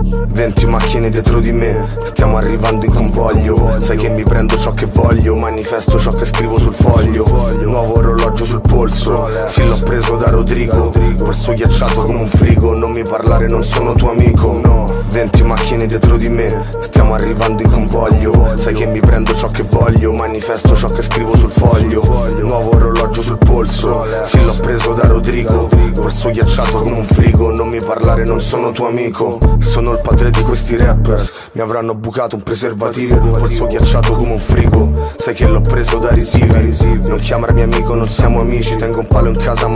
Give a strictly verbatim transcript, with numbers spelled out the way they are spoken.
Venti macchine dietro di me, stiamo arrivando in convoglio. Sai che mi prendo ciò che voglio, manifesto ciò che scrivo sul foglio. Nuovo orologio sul polso, sì l'ho preso da Rodrigo. Polso ghiacciato come un frigo, non mi parlare, non sono tuo amico. Venti macchine dietro di me, stiamo arrivando in convoglio. Sai che mi prendo ciò che voglio, manifesto ciò che scrivo sul foglio. Nuovo orologio sul polso, sì l'ho preso da Rodrigo. Polso ghiacciato come un frigo, non mi parlare, non sono tuo amico. Sono il padre di questi rappers, mi avranno bucato un preservativo. Polso ghiacciato come un frigo, sai che l'ho preso da risivi. Non chiamarmi amico, non siamo amici, tengo un palo in casa ma